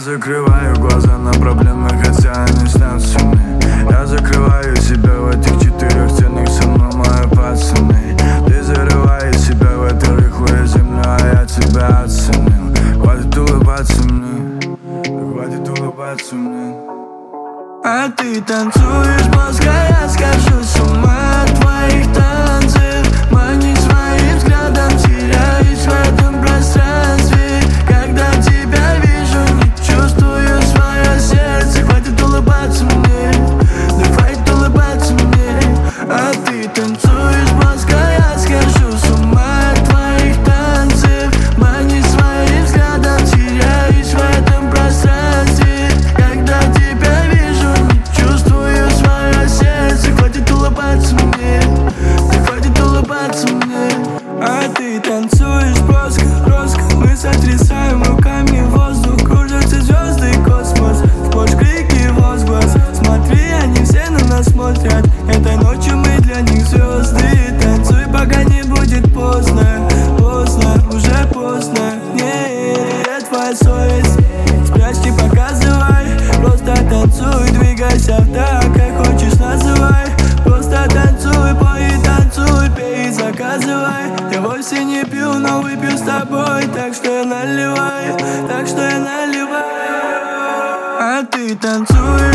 закрываю глаза на проблемы, хотя они снятся мне. Я закрываю себя в этих четырех стенах, со мной мои пацаны. Ты зарываешь себя в эту рыхлую землю, а я тебя оценил. Хватит улыбаться мне, хватит улыбаться мне. А ты танцуешь плоско, я схожу с ума от твоих танцев. Манишь своим взглядом, теряюсь в этом пространстве. Когда тебя вижу, не чувствую свое сердце. Хватит улыбаться мне, да хватит улыбаться мне. А ты танцуешь плоско, я схожу с ума от твоих танцев. Манишь своим взглядом, теряюсь в этом пространстве. Когда тебя вижу, не чувствую свое сердце. Хватит улыбаться мне, да хватит улыбаться мне. А ты танцуешь плоско, броско. Мы сотрясаем руками воздух. Кружатся звезды и космос. Сплошь крики и возглас. Смотри, они все на нас смотрят. Этой ночью мы для них звезды. Танцуй, пока не будет поздно. Поздно, уже поздно. Не, твоя совесть. Спрячь, не показывай. Просто танцуй, двигайся так, как хочешь, называй. Просто танцуй, пой и танцуй, пей и заказывай. Я вовсе не пью, но выпью с тобой. Так что я наливаю, так что я наливаю. А ты танцуй.